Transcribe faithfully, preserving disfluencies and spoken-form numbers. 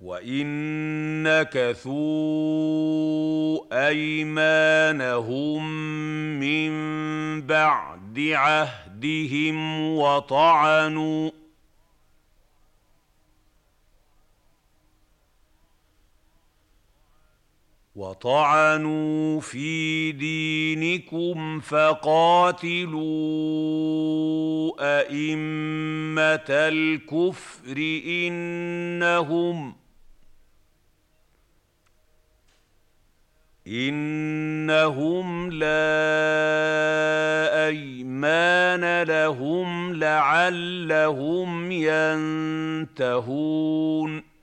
وَإِن نَّكَثُوا أَيْمَانَهُم مِّن بَعْدِ عَهْدِهِمْ وَطَعَنُوا وَطَعَنُوا فِي دِينِكُمْ فَقَاتِلُوا أَئِمَّةَ الْكُفْرِ إِنَّهُمْ إِنَّهُمْ لَا أَيْمَانَ لَهُمْ لَعَلَّهُمْ يَنتَهُونَ